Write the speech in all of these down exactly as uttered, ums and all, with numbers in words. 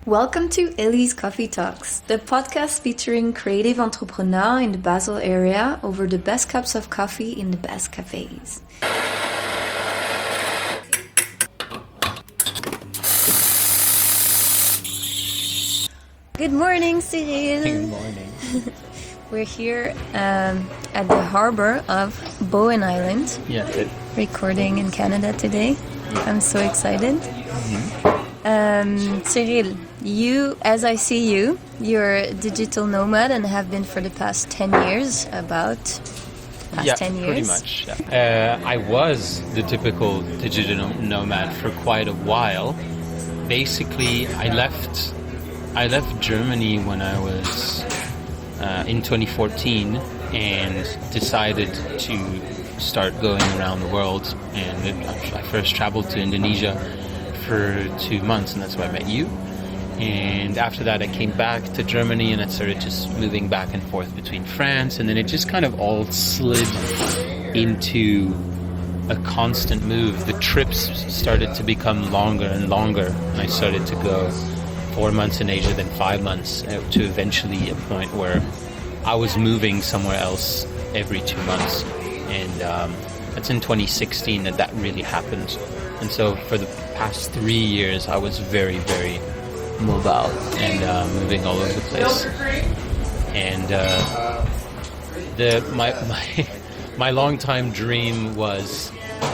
Welcome to Ellie's Coffee Talks, the podcast featuring creative entrepreneurs in the Basel area over the best cups of coffee in the best cafes. Good morning, Cyril. Good morning. We're here um, at the harbor of Bowen Island. Yeah, it, Recording in Canada today. I'm so excited. Mm-hmm. Um, Cyril, you, as I see you, you're a digital nomad and have been for the past ten years, about past yeah, ten years. pretty much. Yeah. Uh, I was the typical digital nomad for quite a while. Basically, I left. I left Germany when I was uh, in twenty fourteen and decided to start going around the world. And it, I first traveled to Indonesia for two months, and that's where I met you. And after that, I came back to Germany, and I started just moving back and forth between France, and then it just kind of all slid into a constant move. The trips started to become longer and longer, and I started to go four months in Asia, then five months, to eventually a point where I was moving somewhere else every two months. And um, that's in twenty sixteen that that really happened. And so for the past three years, I was very, very mobile and uh, moving all over the place. And uh, the my my my longtime dream was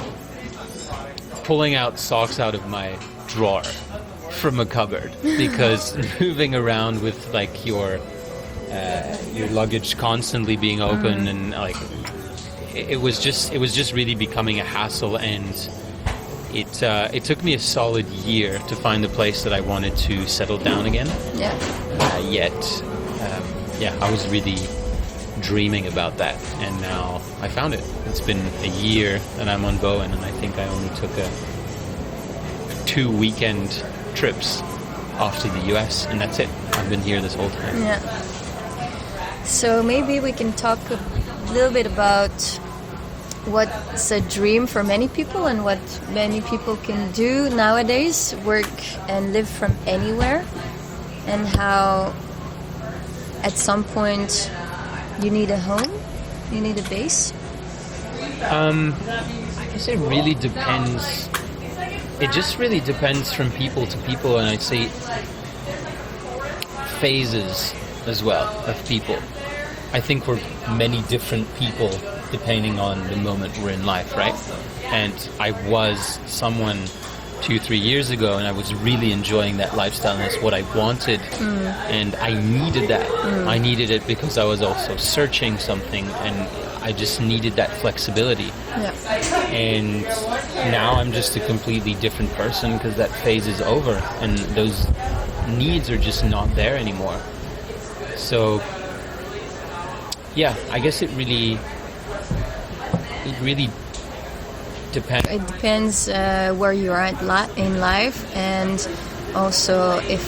pulling out socks out of my drawer from a cupboard, because moving around with like your uh, your luggage constantly being open, mm. and like it, it was just it was just really becoming a hassle, and it uh, it took me a solid year to find the place that I wanted to settle down again. Yeah. Uh, yet, um, yeah, I was really dreaming about that, and now I found it. It's been a year that I'm on Bowen, and I think I only took a two weekend trips off to the U S, and that's it. I've been here this whole time. Yeah. So maybe we can talk a little bit about what's a dream for many people and what many people can do nowadays, work and live from anywhere, and how at some point you need a home, you need a base. Um, I guess it really depends. It just really depends from people to people, and I'd say phases as well of people. I think we're many different people depending on the moment we're in life, right? And I was someone two, three years ago, and I was really enjoying that lifestyle, and that's what I wanted. Mm. And I needed that. Mm. I needed it because I was also searching something, and I just needed that flexibility. Yeah. And now I'm just a completely different person because that phase is over, and those needs are just not there anymore. So, yeah, I guess it really, it really depends. It depends uh, where you are at li- in life, and also if,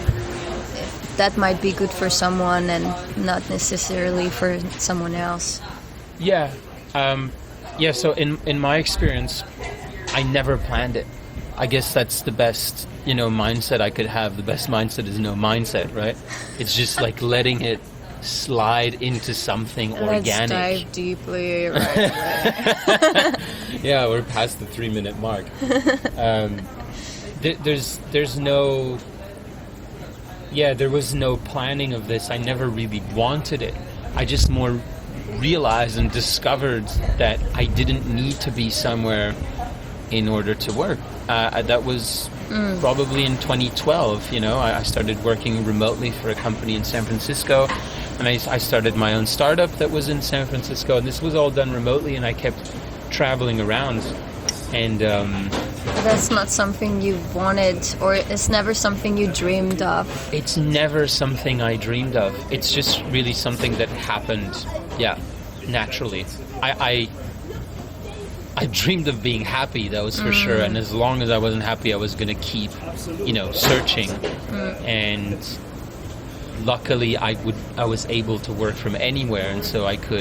if that might be good for someone and not necessarily for someone else. Yeah, um, yeah. So in in my experience, I never planned it. I guess that's the best, you know, mindset I could have. The best mindset is no mindset, right? It's just like letting it slide into something organic. Let's dive deeply. Right, right. Yeah, we're past the three minute mark. Um, th- there's there's no. Yeah, there was no planning of this. I never really wanted it. I just more realized and discovered that I didn't need to be somewhere in order to work. Uh, that was mm. probably in twenty twelve. You know, I, I started working remotely for a company in San Francisco, and I, I started my own startup that was in San Francisco, and this was all done remotely, and I kept traveling around. And um, that's not something you wanted, or it's never something you dreamed of. It's never something I dreamed of. It's just really something that happened, yeah, naturally. I I, I dreamed of being happy, that was for mm. sure. And as long as I wasn't happy, I was going to keep, you know, searching. Mm. And luckily, I would I was able to work from anywhere, and so I could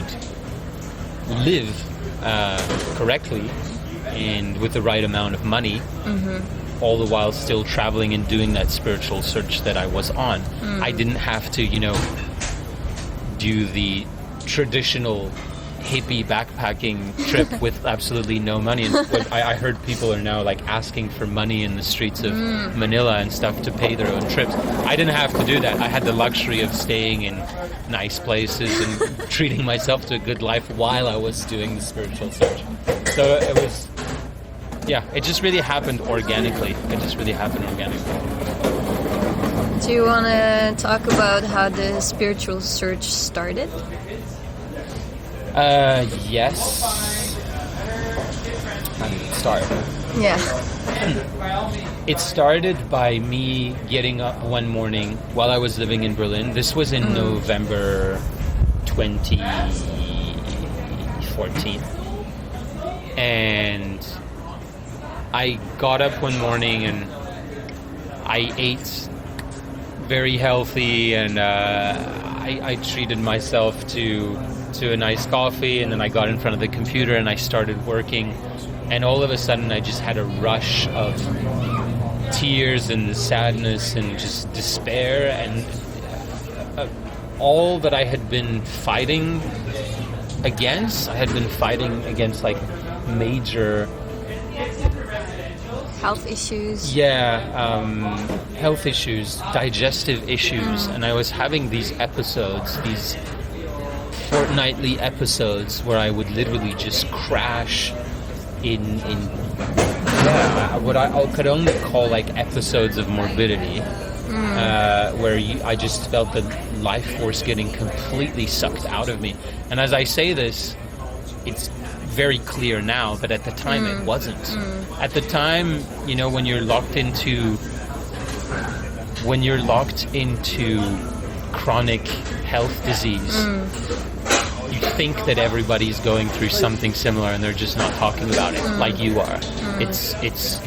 live uh, correctly and with the right amount of money. Mm-hmm. all the while still traveling and doing that spiritual search that I was on. Mm. I didn't have to, you know, do the traditional hippie backpacking trip with absolutely no money. And what I, I heard people are now like asking for money in the streets of mm. Manila and stuff to pay their own trips. I didn't have to do that. I had the luxury of staying in nice places and treating myself to a good life while I was doing the spiritual search. So it was, yeah, it just really happened organically. It just really happened organically. Do you want to talk about how the spiritual search started? Uh, yes. How did it start? Yeah. It started by me getting up one morning while I was living in Berlin. This was in mm. November twenty fourteen. And I got up one morning and I ate very healthy, and uh, I, I treated myself to to a nice coffee, and then I got in front of the computer and I started working, and all of a sudden I just had a rush of tears and sadness and just despair, and uh, all that I had been fighting against, I had been fighting against like major health issues. Yeah, um, health issues, digestive issues, mm. and I was having these episodes, these fortnightly episodes where I would literally just crash in in yeah, what I, I could only call like episodes of morbidity, mm. uh, where you, I just felt the life force getting completely sucked out of me. And as I say this, it's very clear now, but at the time mm. it wasn't. Mm. At the time, you know, when you're locked into when you're locked into chronic health disease, mm. you think that everybody's going through something similar and they're just not talking about it mm. like you are. Mm. It's it's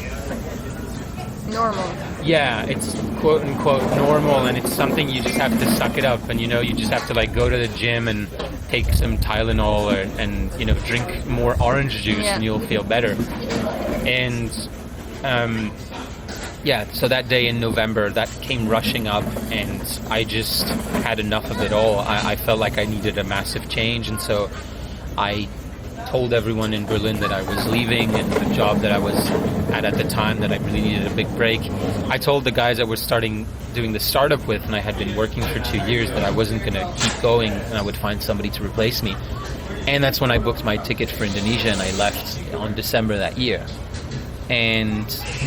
normal. Yeah, it's quote unquote normal, and it's something you just have to suck it up, and you know, you just have to like go to the gym and take some Tylenol or, and you know, drink more orange juice, yeah. and you'll feel better. And um, yeah, so that day in November, that came rushing up, and I just had enough of it all. I, I felt like I needed a massive change, and so I told everyone in Berlin that I was leaving, and the job that I was at at the time, that I really needed a big break. I told the guys that were starting doing the startup with, and I had been working for two years, that I wasn't going to keep going, and I would find somebody to replace me. And that's when I booked my ticket for Indonesia, and I left on December that year. And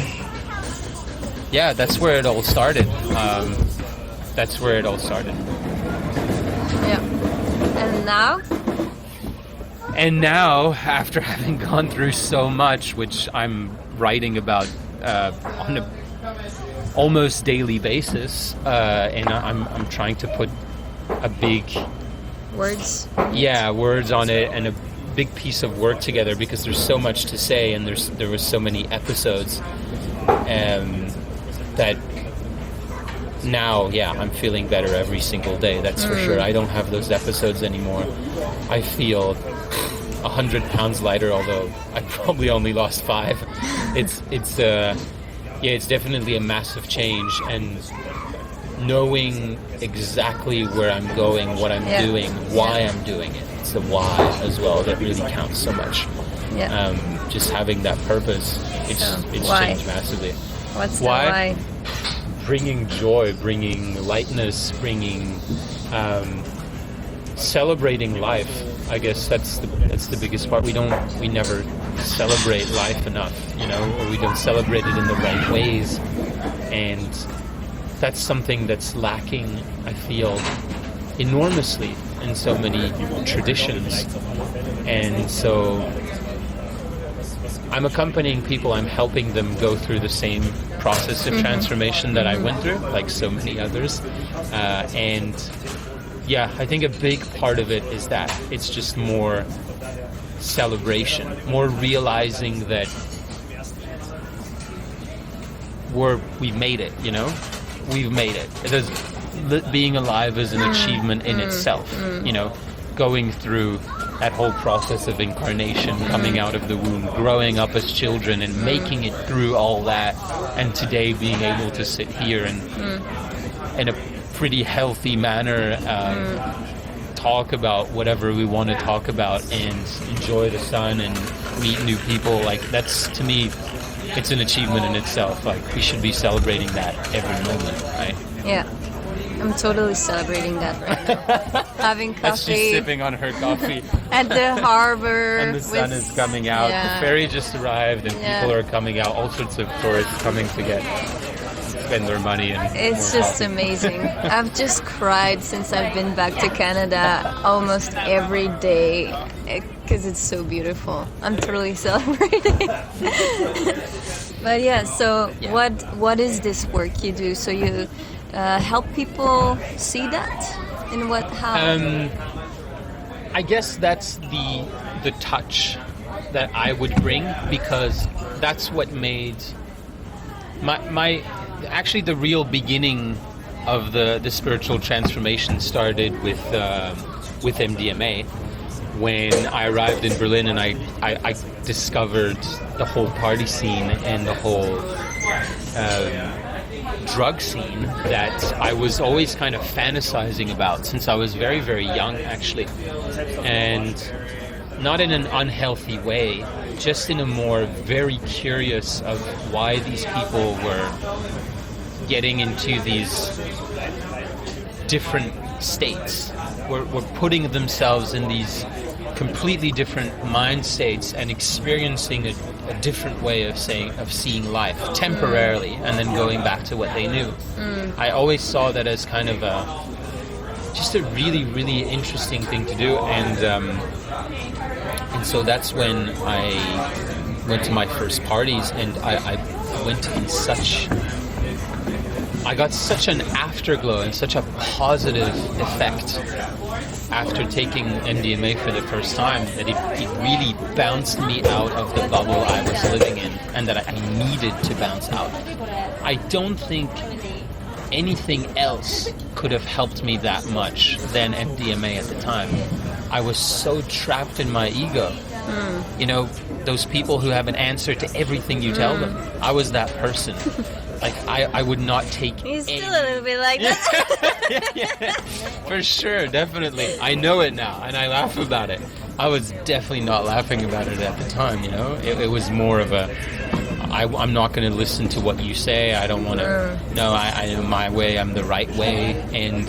yeah, that's where it all started. Um, that's where it all started. Yeah. And now? And now, after having gone through so much, which I'm writing about uh, on a almost daily basis, uh, and I'm I'm trying to put a big words, yeah, words on it, and a big piece of work together, because there's so much to say, and there's there was so many episodes, um, that now, yeah, I'm feeling better every single day. That's mm. for sure. I don't have those episodes anymore. I feel a hundred pounds lighter, although I probably only lost five. It's it's uh, yeah, it's definitely a massive change, and knowing exactly where I'm going, what I'm yeah. doing, why yeah. I'm doing it. It's the why as well that really counts so much. Yeah. Um, just having that purpose, it's so, it's why? changed massively. What's why? the why? Bringing joy, bringing lightness, bringing um, celebrating life. I guess that's the that's the biggest part. We don't we never celebrate life enough, you know, or we don't celebrate it in the right ways, and that's something that's lacking, I feel, enormously in so many traditions. And so I'm accompanying people, I'm helping them go through the same process of mm-hmm. transformation that I went through, like so many others. Uh, and yeah, I think a big part of it is that it's just more celebration, more realizing that we're, we've made it, you know? We've made it. It is, being alive is an achievement in itself, you know? Going through that whole process of incarnation, coming out of the womb, growing up as children, and making it through all that, and today being able to sit here and, mm. in a pretty healthy manner, um, mm. talk about whatever we want to talk about and enjoy the sun and meet new people. Like, that's, to me, it's an achievement in itself. Like, we should be celebrating that every moment, right? Yeah. I'm totally celebrating that right now. Having As she's coffee sipping on her coffee. at the harbor. And the sun with- is coming out. Yeah. The ferry just arrived, and Yeah. people are coming out. All sorts of tourists coming to get spend their money. And It's more just coffee. amazing. I've just cried since I've been back to Canada almost every day because it's so beautiful. I'm totally celebrating. But yeah, so Yeah. what what is this work you do? So you uh, help people see that and what how? Um, I guess that's the the touch that I would bring, because that's what made my my actually the real beginning of the, the spiritual transformation started with uh, with M D M A. When I arrived in Berlin and I, I, I discovered the whole party scene and the whole um, drug scene that I was always kind of fantasizing about since I was very, very young, actually. And not in an unhealthy way, just in a more very curious of why these people were getting into these different states. Were, were putting themselves in these completely different mind states and experiencing a, a different way of saying of seeing life temporarily, and then going back to what they knew. Mm. I always saw that as kind of a just a really, really interesting thing to do, and um, and so that's when I went to my first parties, and I, I went in such. I got such an afterglow and such a positive effect after taking M D M A for the first time that it, it really bounced me out of the bubble I was living in, and that I needed to bounce out. I don't think anything else could have helped me that much than M D M A at the time. I was so trapped in my ego. Mm. You know, those people who have an answer to everything you tell mm. them. I was that person. Like, I, I would not take He's any... still a little bit like that. yeah, yeah. For sure, definitely. I know it now, and I laugh about it. I was definitely not laughing about it at the time, you know? It, it was more of a... I, I'm not going to listen to what you say. I don't want to... No, I, I know my way. I'm the right way. And,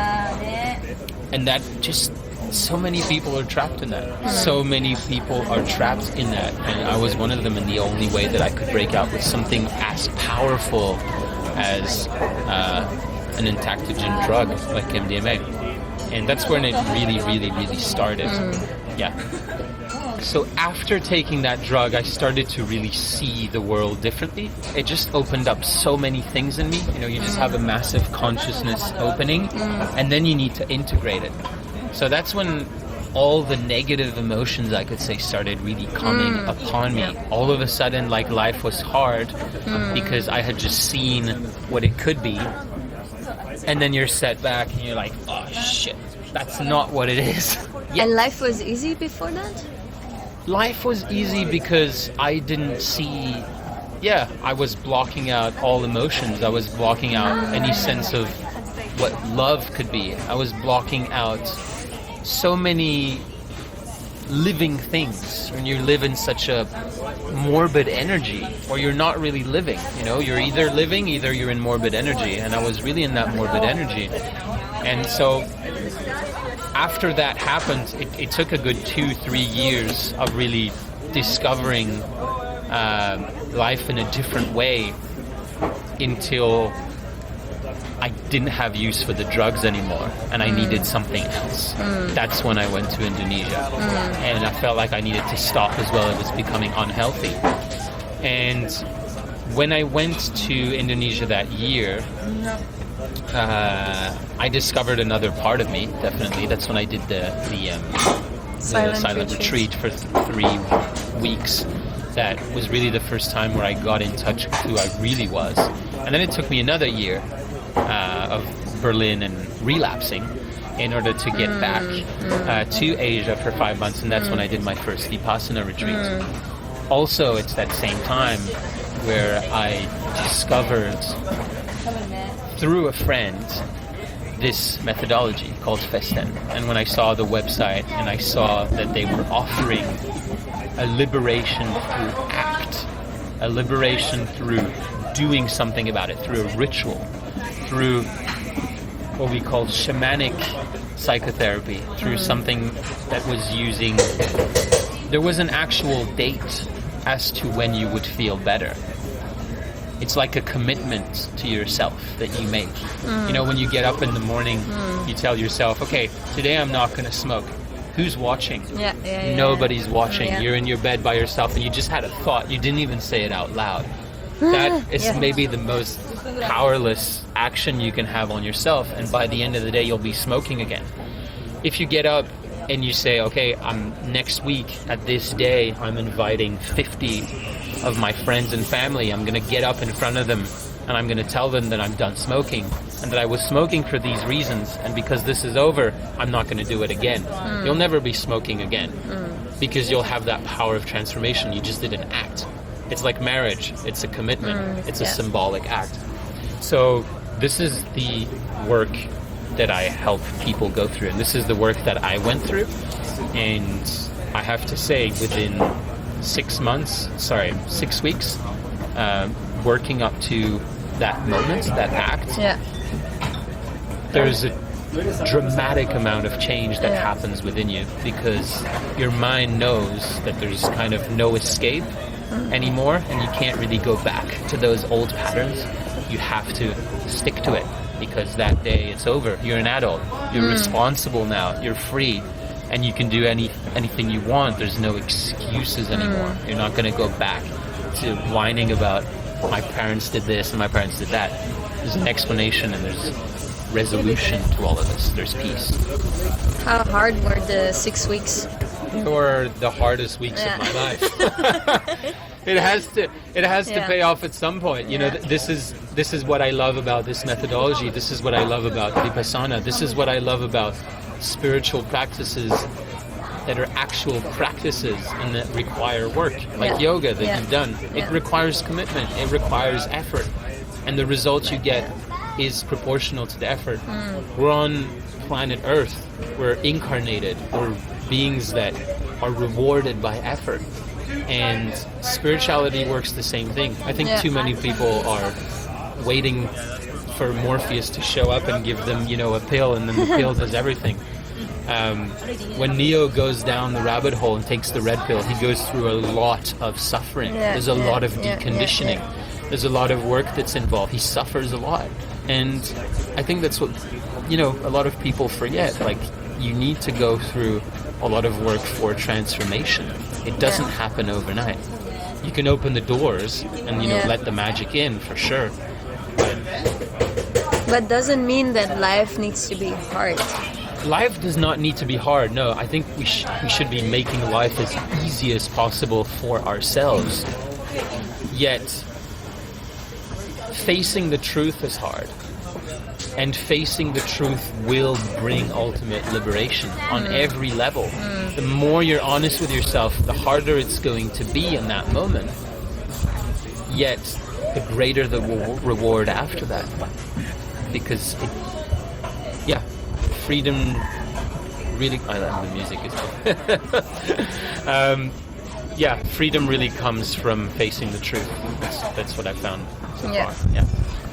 and that just... So many people are trapped in that. Mm. So many people are trapped in that. And I was one of them, and the only way that I could break out was something as powerful as uh, an entactogen drug like M D M A. And that's when it really, really, really started. Mm. Yeah. So after taking that drug, I started to really see the world differently. It just opened up so many things in me. You know, you just have a massive consciousness opening, mm. and then you need to integrate it. So that's when all the negative emotions, I could say, started really coming mm. upon me. Yeah. All of a sudden, like, life was hard mm. because I had just seen what it could be. And then you're set back and you're like, oh, shit, that's not what it is. Yeah. And life was easy before that? Life was easy because I didn't see... Yeah, I was blocking out all emotions. I was blocking out any sense of what love could be. I was blocking out so many living things. When you live in such a morbid energy, or you're not really living, you know, you're either living, either you're in morbid energy, and I was really in that morbid energy. And so after that happened, it, it took a good two, three years of really discovering uh, life in a different way until I didn't have use for the drugs anymore, and I mm. needed something else. Mm. That's when I went to Indonesia, mm. and I felt like I needed to stop as well. It was becoming unhealthy. And when I went to Indonesia that year, uh, I discovered another part of me, definitely. That's when I did the, the, um, the silent, silent retreat. retreat for th- three weeks. That was really the first time where I got in touch with who I really was. And then it took me another year Uh, of Berlin and relapsing in order to get Mm, back mm. uh, to Asia for five months, and that's Mm. when I did my first Vipassana retreat. Mm. Also, it's that same time where I discovered through a friend this methodology called Festen. And when I saw the website and I saw that they were offering a liberation through act, a liberation through doing something about it, through a ritual, through what we call shamanic psychotherapy, through something that was using, there was an actual date as to when you would feel better. It's like a commitment to yourself that you make. Mm. You know, when you get up in the morning, Mm. you tell yourself, okay, today I'm not going to smoke. Who's watching? Yeah, yeah, yeah. Nobody's watching. Yeah. You're in your bed by yourself and you just had a thought. You didn't even say it out loud. That is Yeah. maybe the most powerless action you can have on yourself, and by the end of the day you'll be smoking again. If you get up and you say, okay, I'm next week at this day I'm inviting fifty of my friends and family, I'm going to get up in front of them and I'm going to tell them that I'm done smoking and that I was smoking for these reasons, and because this is over I'm not going to do it again. Mm. You'll never be smoking again Mm. because you'll have that power of transformation. You just did an act. It's like marriage. It's a commitment. Mm, it's a yeah. symbolic act. So this is the work that I help people go through, and this is the work that I went through. And I have to say, within six months, sorry, six weeks, uh, working up to that moment, that act, Yeah. there's a dramatic amount of change that Yeah. happens within you, because your mind knows that there's kind of no escape anymore, and you can't really go back to those old patterns. You have to stick to it, because that day it's over. You're an adult. You're Mm. responsible now. You're free, and you can do any anything you want. There's no excuses anymore. Mm. You're not going to go back to whining about my parents did this and my parents did that. There's an explanation and there's resolution to all of this. There's peace. How hard were the six weeks? They were the hardest weeks Yeah. of my life. It has to. It has to Yeah. pay off at some point. You know, Yeah. th- this is this is what I love about this methodology. This is what I love about Vipassana. This is what I love about spiritual practices that are actual practices and that require work, like Yeah. yoga that Yeah. you've done. It Yeah. requires commitment. It requires effort, and the result you get is proportional to the effort. Mm. We're on planet Earth. We're incarnated. We're beings that are rewarded by effort. And spirituality works the same thing. I think Yeah. too many people are waiting for Morpheus to show up and give them, you know, a pill, and then the pill does everything. Um, when Neo goes down the rabbit hole and takes the red pill, he goes through a lot of suffering. Yeah, There's a yeah, lot of yeah, yeah, deconditioning. yeah. There's a lot of work that's involved. He suffers a lot. And I think that's what, you know, a lot of people forget. Like, you need to go through a lot of work for transformation. It doesn't Yeah. happen overnight. You can open the doors and, you know, Yeah. let the magic in, for sure. But But doesn't mean that life needs to be hard. life does not need to be hard. No, I think we, sh- we should be making life as easy as possible for ourselves. Yet, facing the truth is hard. And facing the truth will bring ultimate liberation on every level. The more you're honest with yourself, the harder it's going to be in that moment. Yet, the greater the wa- reward after that. Because, it, yeah, freedom really... I love the music as well. um, yeah, freedom really comes from facing the truth. That's, that's what I've found so Yeah. far. Yeah.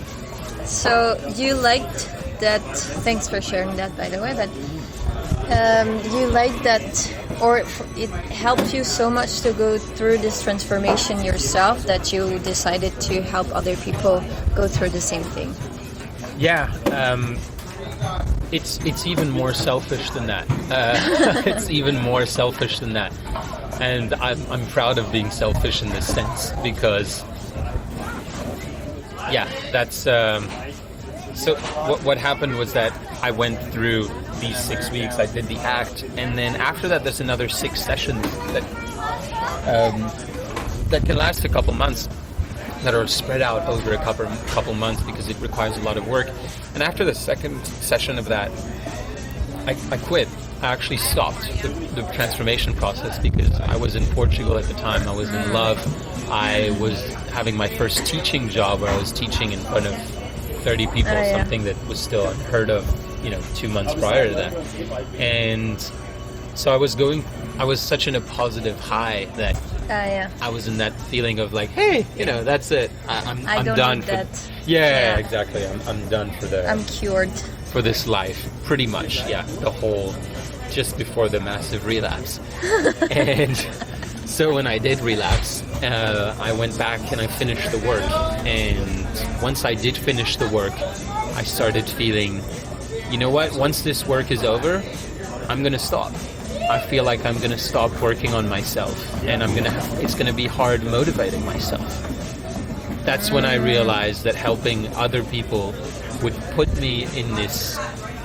So you liked that. Thanks for sharing that, by the way. But um, you liked that, or f- it helped you so much to go through this transformation yourself that you decided to help other people go through the same thing. Yeah, um, it's it's even more selfish than that. Uh, it's even more selfish than that, and I'm I'm proud of being selfish in this sense, because yeah, that's um, so. What what happened was that I went through these six weeks. I did the act, and then after that, there's another six sessions that um, that can last a couple months, that are spread out over a couple couple months, because it requires a lot of work. And after the second session of that, I, I quit. I actually stopped the, the transformation process because I was in Portugal at the time. I was in love. I was having my first teaching job where I was teaching in front of thirty people, Oh, yeah. something that was still unheard of, you know, two months prior to that. And so I was going, I was such in a positive high that Ah, yeah. I was in that feeling of like, hey, you know, that's it. I, I'm, I I'm don't done need for that. Yeah, Yeah. exactly. I'm, I'm done for the I'm cured. for this life, pretty much. Yeah, the whole just before the massive relapse. And so when I did relapse, uh, I went back and I finished the work. And once I did finish the work, I started feeling, you know what? Once this work is over, I'm gonna stop. I feel like I'm gonna stop working on myself, and I'm gonna. It's gonna be hard motivating myself. That's when I realized that helping other people would put me in this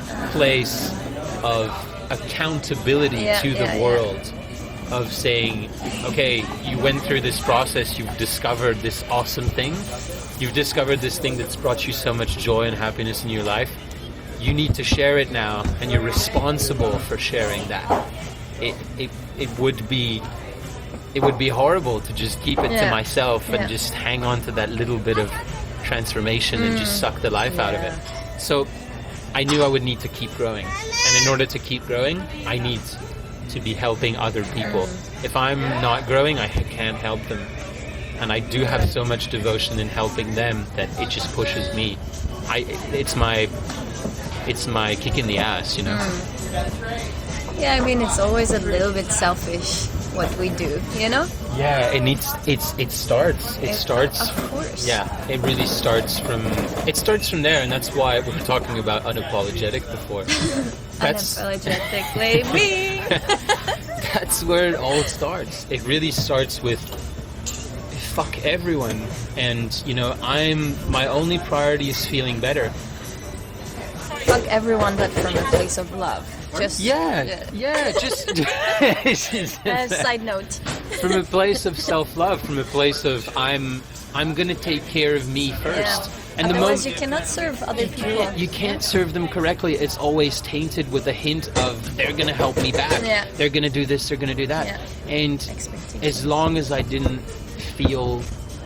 place of accountability Yeah, to the yeah, yeah. world, of saying, okay, you went through this process, you've discovered this awesome thing, you've discovered this thing that's brought you so much joy and happiness in your life. You need to share it now, and you're responsible for sharing that. It it it would be it would be horrible to just keep it Yeah. to myself and Yeah. just hang on to that little bit of transformation and just suck the life out of it. Yeah. So I knew I would need to keep growing, and in order to keep growing, I need to be helping other people. If I'm not growing, I can't help them, and I do have so much devotion in helping them that it just pushes me. I it's my it's my kick in the ass, you know. Yeah, I mean, it's always a little bit selfish what we do, you know? Yeah, it needs it's it starts it It- starts Of course. yeah, it really starts from it starts from there, and that's why we were talking about unapologetic before. That's Unapologetically me. that's where it all starts. It really starts with fuck everyone, and you know, I'm my only priority is feeling better. Fuck everyone, but from a place of love. Just Yeah, yeah, just Uh, side note. from a place of self-love, from a place of I'm I'm gonna take care of me first. Yeah. And the Otherwise, moment you cannot serve other people. you can't serve them correctly, it's always tainted with a hint of they're gonna help me back. Yeah. They're gonna do this, they're gonna do that. Yeah. And Expectations. as long as I didn't feel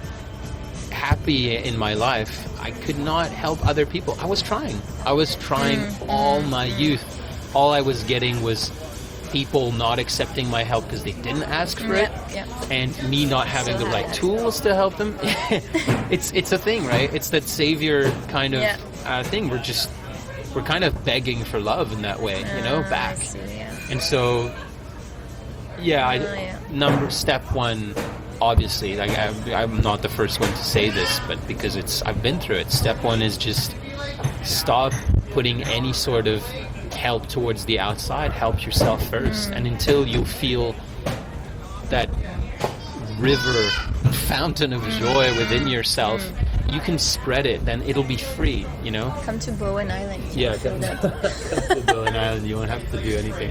happy in my life, I could not help other people. I was trying. I was trying Mm. all my youth. All I was getting was people not accepting my help because they didn't ask for it, Yeah, yeah. and me not having So the right had it. tools to help them. it's it's a thing, right? It's that savior kind of Yeah. uh, thing. We're just we're kind of begging for love in that way, you know, Ah, back. I see, yeah. And so, yeah, I, Oh, yeah. number step one, obviously, like I, I'm not the first one to say this, but because it's I've been through it. Step one is just stop putting any sort of help towards the outside. Help yourself first, Mm. and until you feel that river, fountain of joy within yourself, Mm. you can spread it. Then it'll be free, you know. Come to Bowen Island. Yeah, Feel come that. to Bowen Island. You won't have to do anything.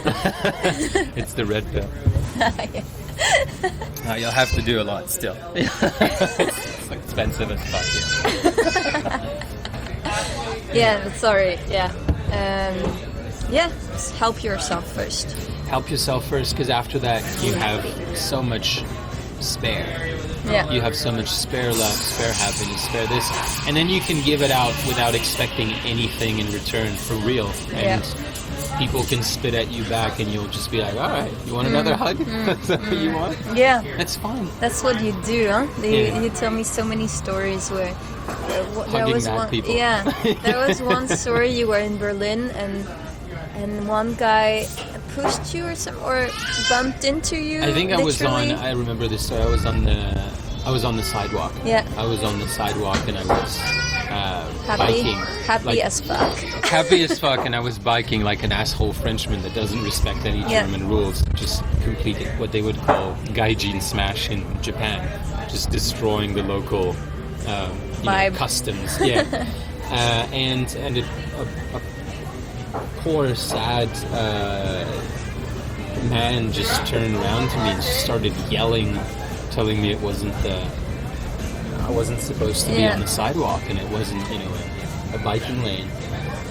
It's the red pill. Uh, you'll have to do a lot still. It's expensive as fuck here. Yeah, sorry. Yeah. Um, yeah, just help yourself first. Help yourself first, because after that you have so much spare. Yeah. You have so much spare love, spare happiness, spare this, and then you can give it out without expecting anything in return for real. And Yeah. people can spit at you back, and you'll just be like, "All right, you want another hug? That's what you want? Yeah. That's fine." That's what you do, huh? You, Yeah. you tell me so many stories where uh, wh- there Hugging was mad one. people. Yeah, there was one story you were in Berlin and and one guy pushed you or some or bumped into you. I think I was on. literally. I remember this story. I was on the. I was on the sidewalk. Yeah. I was on the sidewalk, and I was uh, happy, biking. happy like, as fuck. happy as fuck, and I was biking like an asshole Frenchman that doesn't respect any Yeah. German rules, just completing what they would call gaijin smash in Japan, just destroying the local um, you know, Vibe. customs. Yeah, uh, and and a, a, a poor, sad uh, man just turned around to me and just started yelling, telling me it wasn't the I wasn't supposed to be Yeah. on the sidewalk, and it wasn't, you know, a, a biking lane.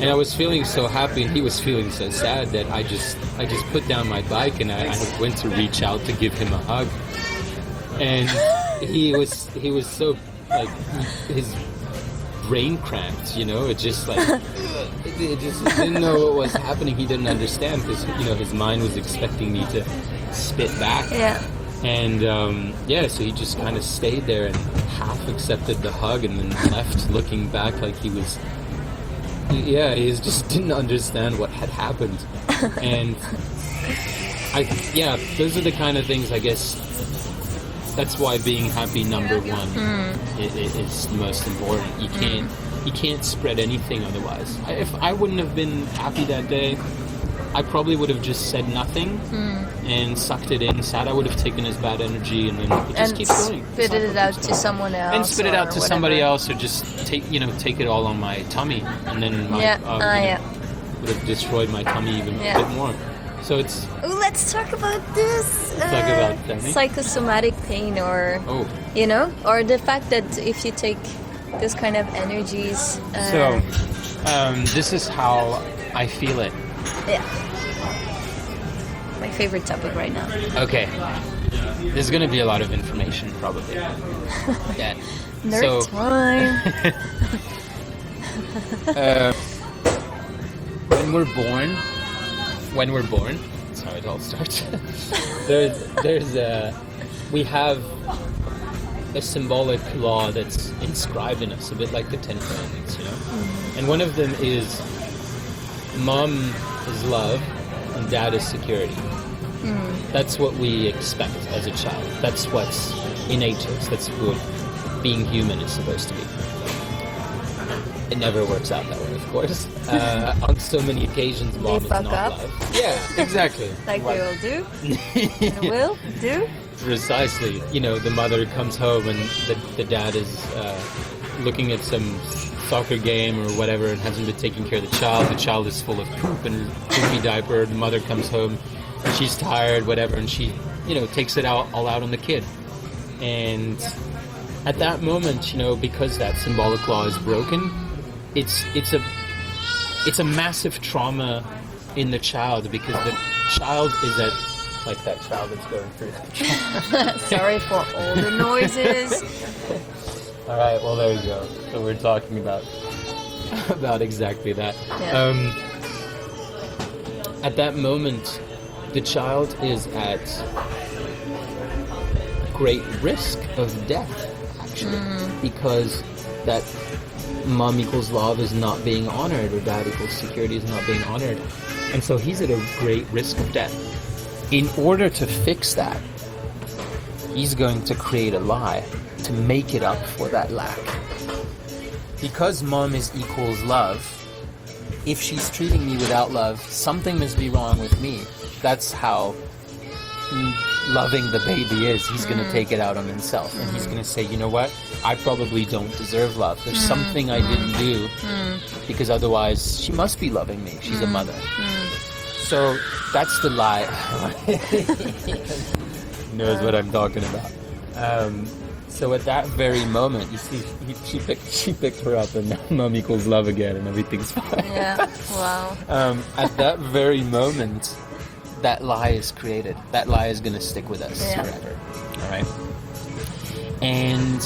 And I was feeling so happy, and he was feeling so sad that I just I just put down my bike and I, I went to reach out to give him a hug. And he was he was so like his brain cramped, you know. It just like it, it just didn't know what was happening. He didn't understand because you know his mind was expecting me to spit back. Yeah. And um, yeah, so he just kind of stayed there and half accepted the hug and then left, looking back like he was. Yeah, he just didn't understand what had happened, and I yeah, those are the kind of things I guess. That's why being happy, number one, mm. is, is the most important. You can't mm. you can't spread anything otherwise. I, if I wouldn't have been happy that day, I probably would have just said nothing mm. and sucked it in. Sad, I would have taken his bad energy and then it just and keeps going. Spit it out to someone else. And spit it out to whatever. somebody else, or just take you know take it all on my tummy, and then my, yeah, uh, uh, know, yeah. would have destroyed my tummy even yeah. a bit more. So it's. Ooh, let's talk about this. Let's uh, talk about tummy. Psychosomatic pain, or oh. you know, or the fact that if you take this kind of energies. Uh, so um, this is how I feel it. Yeah. My favorite topic right now. Okay. There's going to be a lot of information, probably. Yeah. Nerd so, time. uh, when we're born, when we're born, that's how it all starts. there's, there's a, we have a symbolic law that's inscribed in us, a bit like the Ten Commandments, you know. Mm-hmm. And one of them is, mom is love, and dad is security. Mm. That's what we expect as a child. That's what's innate to us. That's what being human is supposed to be. It never works out that way, of course. Uh, on so many occasions, mom they is fuck not up. love. Yeah, exactly. Like right. they all do. And will do. Precisely. You know, the mother comes home and the, the dad is uh, looking at some soccer game or whatever and hasn't been taking care of the child. The child is full of poop and poopy diaper. The mother comes home and she's tired, whatever, and she, you know, takes it out all out on the kid. And at that moment, you know, because that symbolic law is broken, it's it's a it's a massive trauma in the child, because the child is at like that child that's going through that trauma. Sorry for all the noises. All right, well there you go. So we're talking about about exactly that. Yeah. Um, at that moment, the child is at great risk of death, actually, mm. because that mom equals love is not being honored, or dad equals security is not being honored, and so he's at a great risk of death. In order to fix that, he's going to create a lie to make it up for that lack. Because mom is equals love, if she's treating me without love, something must be wrong with me. That's how loving the baby is. He's mm. going to take it out on himself, mm. and he's going to say, you know what, I probably don't deserve love. There's mm. something I didn't do, mm. because otherwise she must be loving me. She's mm. a mother. Mm. So that's the lie. He knows what I'm talking about. Um, so at that very moment, you see, he, she picked she picked her up, and now mom equals love again, and everything's fine. Yeah, wow. um, at that very moment, that lie is created. That lie is going to stick with us yeah. forever. All right. And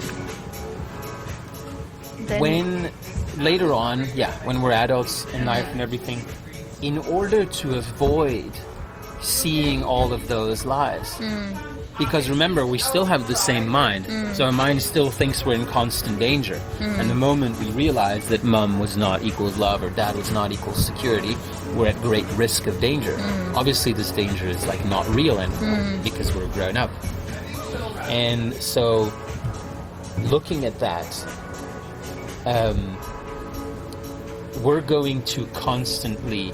then, when later on, yeah, when we're adults in life and everything, in order to avoid seeing all of those lies, mm. because remember, we still have the same mind, mm. so our mind still thinks we're in constant danger. Mm. And the moment we realize that mom was not equals love, or dad was not equals security, we're at great risk of danger. Mm. Obviously, this danger is like not real anymore, mm. because we're grown up. And so, looking at that, um, we're going to constantly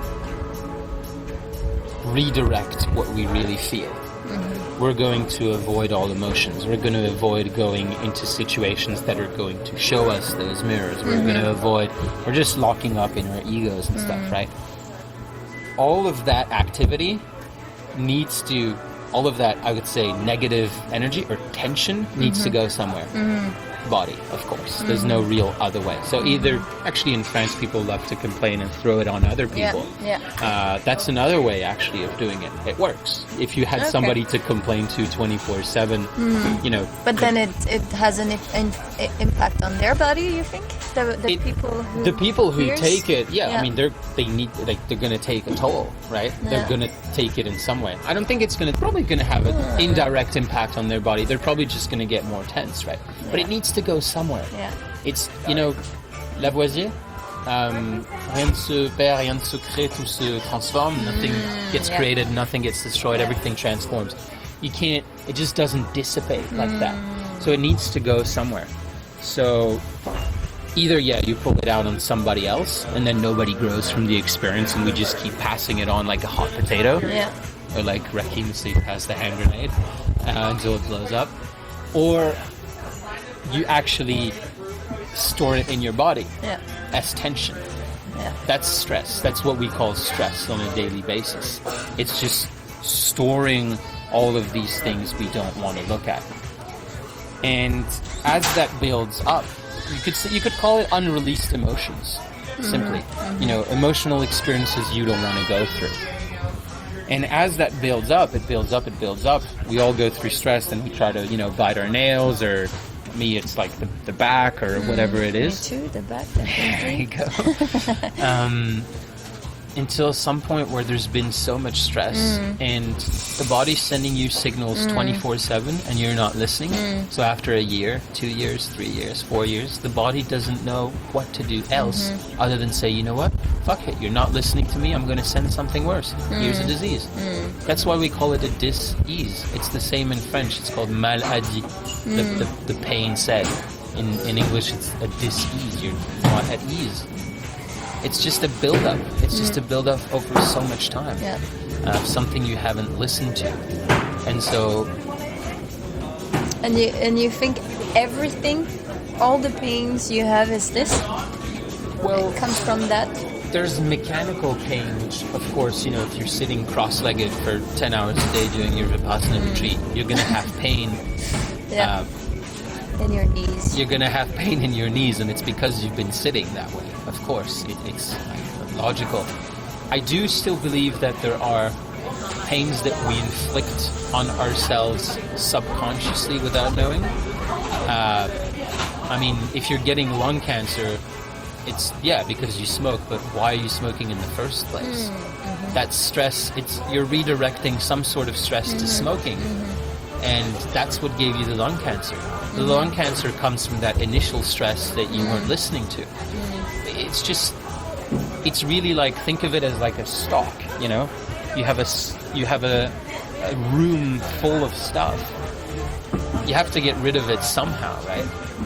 redirect what we really feel. Mm-hmm. We're going to avoid all emotions. We're going to avoid going into situations that are going to show us those mirrors. We're mm-hmm. going to avoid, we're just locking up in our egos and mm-hmm. stuff, right? All of that activity needs to, all of that, I would say, negative energy or tension needs mm-hmm. to go somewhere. Mm-hmm. body, of course. There's no real other way. So either, actually in France, people love to complain and throw it on other Yeah, people. yeah. Uh, that's another way, actually, of doing it. It works. If you had Okay. somebody to complain to twenty-four seven, you know. But then it, it has an if- in- i- impact on their body, you think? The, the It- people who the people who hears? take it, yeah, Yeah. I mean, they're they need like they're gonna take a toll, right? Yeah. They're gonna take it in some way. I don't think it's gonna probably gonna have an indirect impact on their body. They're probably just gonna get more tense, right? But it needs to go somewhere. Yeah. It's, you know, Lavoisier. Um, rien ne se perd, rien ne se crée, tout se transforme. Nothing gets yeah. created, nothing gets destroyed, everything transforms. You can't. It just doesn't dissipate like that. So it needs to go somewhere. So either, yeah, you pull it out on somebody else, and then nobody grows from the experience, and we just keep passing it on like a hot potato. Yeah. Or like Rakim say, pass the hand grenade uh, until it blows up. Or you actually store it in your body Yeah. as tension. Yeah. That's stress. That's what we call stress on a daily basis. It's just storing all of these things we don't want to look at. And as that builds up, you could say, you could call it unreleased emotions, simply. You know, emotional experiences you don't want to go through. And as that builds up, it builds up, it builds up. We all go through stress, and we try to, you know, bite our nails, or me, it's like the, the back or whatever it Me is. too, the back. There you Definitely. go. um, until some point where there's been so much stress and the body's sending you signals twenty-four seven and you're not listening. So after a year, two years, three years, four years, the body doesn't know what to do else other than say, you know what? Fuck it. You're not listening to me. I'm going to send something worse. Here's a disease. That's why we call it a dis-ease. It's the same in French. It's called maladie. The, the, the pain said. In, in English, it's a dis-ease. You're not at ease. It's just a build-up. It's just a build-up over so much time. Yeah. Uh, something you haven't listened to. And so, And you and you think everything, all the pains you have is this? well, It comes from that? there's mechanical pain, which, of course, you know, if you're sitting cross-legged for ten hours a day doing your Vipassana retreat, you're going to have pain. Yeah. Uh, In your knees. you're going to have pain in your knees, and it's because you've been sitting that way. Of course, it, it's logical. I do still believe that there are pains that we inflict on ourselves subconsciously without knowing. Uh, I mean, if you're getting lung cancer, it's, yeah, because you smoke, but why are you smoking in the first place? That stress, it's you're redirecting some sort of stress to smoking. And that's what gave you the lung cancer. The lung cancer comes from that initial stress that you weren't listening to. It's just, it's really like, think of it as like a stock, you know? You have a, s- you have a, a room full of stuff. You have to get rid of it somehow, right?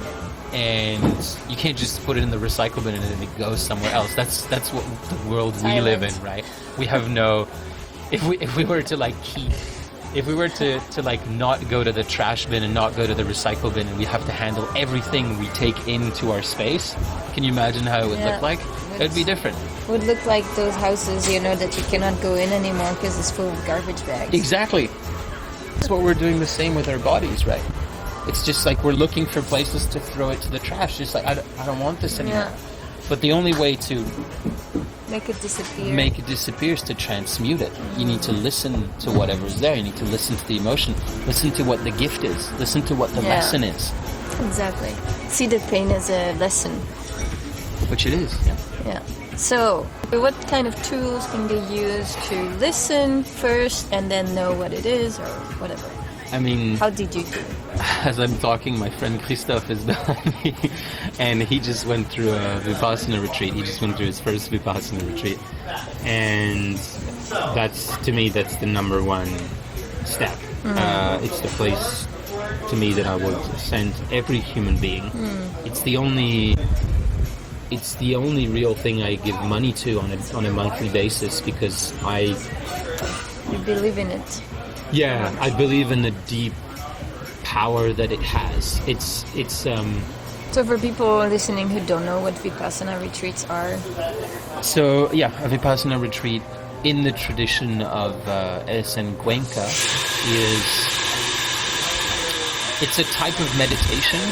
And you can't just put it in the recycle bin and then it goes somewhere else. That's that's what the world we live in, Silence. right? We have no, if we if we were to like keep, if we were to, to like not go to the trash bin and not go to the recycle bin, and we have to handle everything we take into our space, can you imagine how it would Yeah. look like? It would be different. Would look like those houses, you know, that you cannot go in anymore because it's full of garbage bags. Exactly. That's what we're doing the same with our bodies, right? It's just like we're looking for places to throw it to the trash. Just like, I don't, I don't want this anymore. Yeah. But the only way to Make it disappear. make it disappear is to transmute it. You need to listen to whatever's there. You need to listen to the emotion. Listen to what the gift is. Listen to what the Yeah. lesson is. Exactly. See the pain as a lesson. Which it is. Yeah. Yeah. So, what kind of tools can they use to listen first and then know what it is or whatever? I mean, How did you do it? as I'm talking, my friend Christophe is behind me, and he just went through a Vipassana retreat. He just went through his first Vipassana retreat, and that's, to me, that's the number one step. Uh, it's the place, to me, that I would send every human being. It's the only, it's the only real thing I give money to on a on a monthly basis, because I. You believe in it. Yeah, I believe in the deep power that it has. It's it's um So for people listening who don't know what Vipassana retreats are, so yeah, a Vipassana retreat in the tradition of uh, S N Cuenca is, it's a type of meditation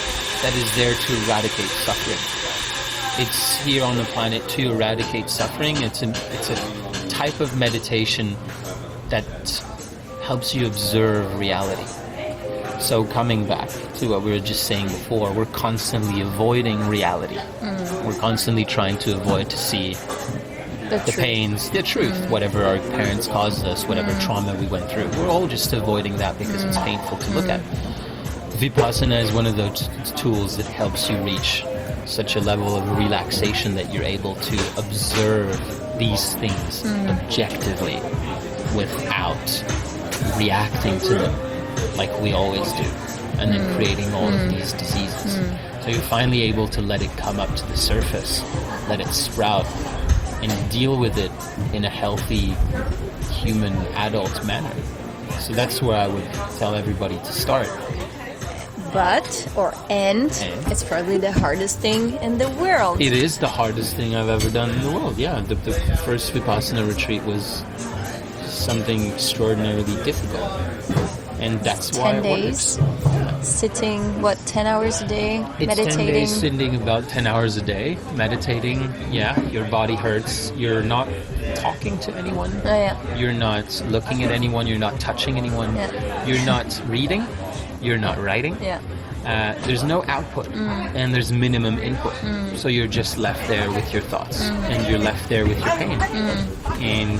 that is there to eradicate suffering. It's here on the planet to eradicate suffering. It's a, it's a type of meditation that helps you observe reality. So coming back to what we were just saying before, we're constantly avoiding reality. Mm. We're constantly trying to avoid to see the, the pains, the truth, mm. whatever our parents caused us, whatever mm. trauma we went through. We're all just avoiding that because mm. it's painful to look mm. at. Vipassana is one of those tools that helps you reach such a level of relaxation that you're able to observe these things mm. objectively without reacting to them like we always do, and then mm. creating all mm. of these diseases. Mm. So you're finally able to let it come up to the surface, let it sprout, and deal with it in a healthy, human, adult manner. So that's where I would tell everybody to start. But, or and, and, it's probably the hardest thing in the world. It is the hardest thing I've ever done in the world, yeah. The, the first Vipassana retreat was something extraordinarily difficult. And that's why ten days, sitting, what, ten hours a day, it's meditating? ten days sitting about ten hours a day, meditating, yeah, your body hurts, you're not talking to anyone, oh, yeah. you're not looking at anyone, you're not touching anyone, yeah. you're not reading, you're not writing, yeah. uh, there's no output, mm. and there's minimum input, mm. so you're just left there with your thoughts, mm. and you're left there with your pain, mm.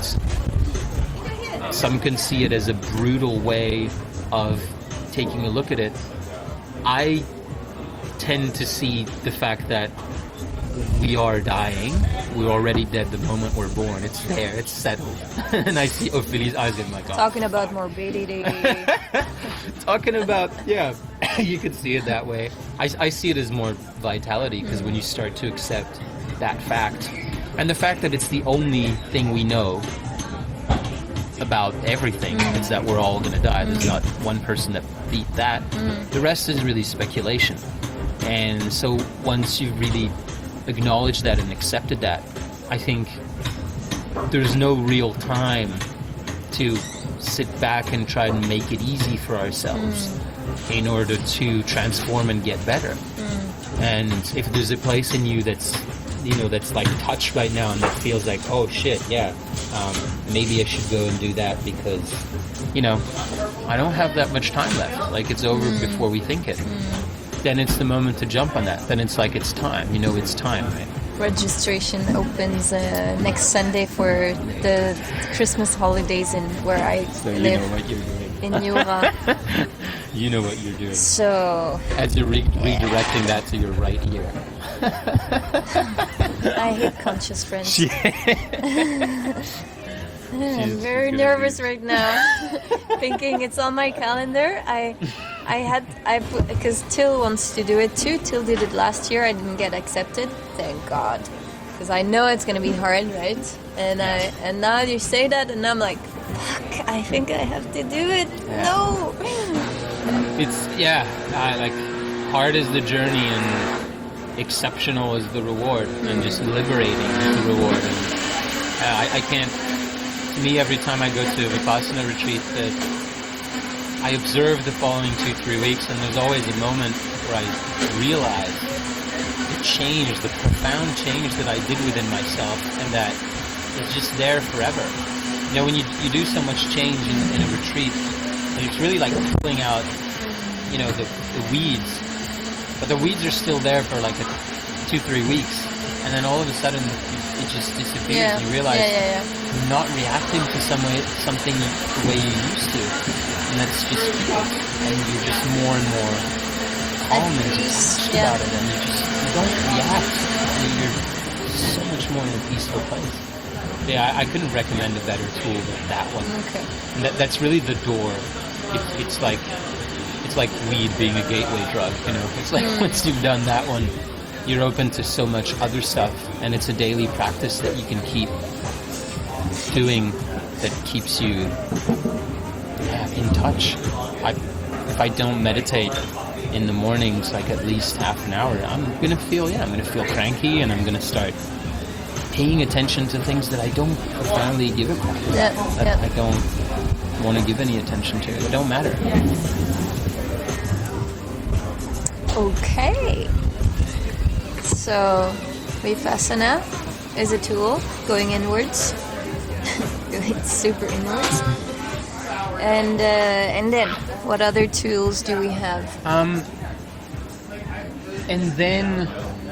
and some can see it as a brutal way of taking a look at it. I tend to see the fact that we are dying. We're already dead the moment we're born. It's there. It's settled. And I see Ophilie's eyes in my God. Talking about morbidity. Talking about, yeah, you could see it that way. I, I see it as more vitality because mm. when you start to accept that fact, and the fact that it's the only thing we know about everything, mm. it's that we're all going to die. There's mm. not one person that beat that. Mm. The rest is really speculation. And so once you've really acknowledged that and accepted that, I think there's no real time to sit back and try and make it easy for ourselves mm. in order to transform and get better. Mm. And if there's a place in you that's, you know, that's like touched right now and that feels like, oh shit, yeah, um, maybe I should go and do that because, you know, I don't have that much time left. Like it's over mm. before we think it. Mm. Then it's the moment to jump on that. Then it's like it's time. You know, it's time, right? Registration opens uh, next Sunday for the Christmas holidays in where I so live. You know what you're doing. In Jura. You know what you're doing. So as you're re- redirecting that to your right ear. I hate conscious friends. I'm very nervous be... right now, thinking it's on my calendar. I, I had I because Till wants to do it too. Till did it last year. I didn't get accepted. Thank God, because I know it's gonna be hard, right? And I and now you say that, and I'm like, fuck. I think I have to do it. Yeah. No. It's yeah. I, like hard is the journey, and exceptional is the reward, mm. and just liberating is the reward. And uh, I, I can't. To me, every time I go to a Vipassana retreat, that I observe the following two, three weeks, and there's always a moment where I realize the change, the profound change that I did within myself, and that is just there forever. You know, when you you do so much change in, in a retreat, and it's really like pulling out, you know, the, the weeds, but the weeds are still there for like a, two, three weeks, and then all of a sudden it just disappears. Yeah. You realize yeah, yeah, yeah. you're not reacting to some way, something the way you used to, and that's just and you're just more and more calm and detached yeah. about it, and you just you don't react, and you're so much more in a peaceful place. Yeah, I, I couldn't recommend a better tool than that one. Okay. And that, that's really the door. It, it's like it's like weed being a gateway drug. You know, it's like mm. once you've done that one, you're open to so much other stuff, and it's a daily practice that you can keep doing that keeps you yeah, in touch. I, if I don't meditate in the mornings, like at least half an hour, I'm gonna feel yeah, I'm gonna feel cranky, and I'm gonna start paying attention to things that I don't profoundly give a crap about. Yeah, that yeah. I don't want to give any attention to. It don't matter. Okay. So, Vipassana is a tool going inwards, going super inwards. And uh, and then, what other tools do we have? Um, and then,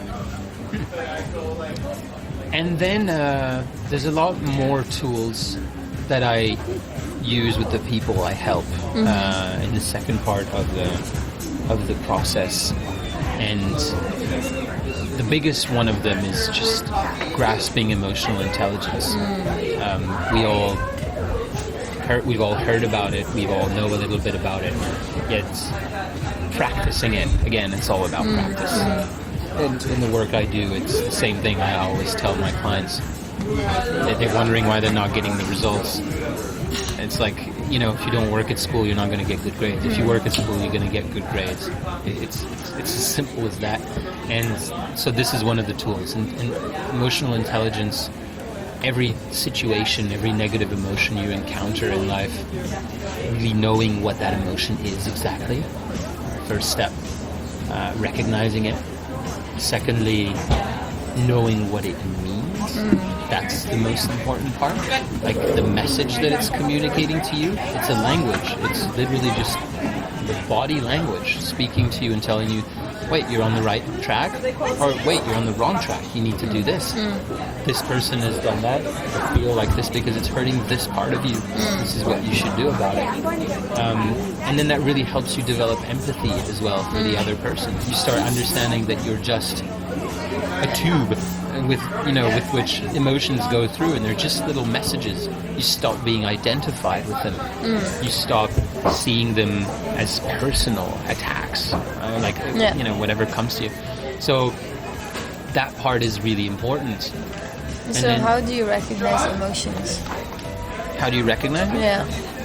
and then uh, there's a lot more tools that I use with the people I help mm-hmm. uh, in the second part of the of the process, and the biggest one of them is just grasping emotional intelligence. Mm. Um, we all heard, we've all heard about it. We all know a little bit about it. Yet practicing it, again, it's all about mm. practice. Mm. And in the work I do, it's the same thing I always tell my clients. They're wondering why they're not getting the results. It's like, you know, if you don't work at school, you're not going to get good grades. If you work at school, you're going to get good grades. It's, it's it's as simple as that. And so this is one of the tools. And, and emotional intelligence, every situation, every negative emotion you encounter in life, really knowing what that emotion is exactly. First step, uh, recognizing it. Secondly, knowing what it means. Mm. That's the most important part. Like the message that it's communicating to you, it's a language. It's literally just the body language speaking to you and telling you, wait, you're on the right track, or wait, you're on the wrong track. You need to do this. Mm. This person has done that. I feel like this because it's hurting this part of you. Mm. This is what you should do about it. Um, and then that really helps you develop empathy as well for the other person. You start understanding that you're just a tube with, you know, with which emotions go through, and they're just little messages. You stop being identified with them. Mm. You stop seeing them as personal attacks, uh, like yeah. you know, whatever comes to you. So that part is really important. So then, how do you recognize emotions? How do you recognize it? Yeah.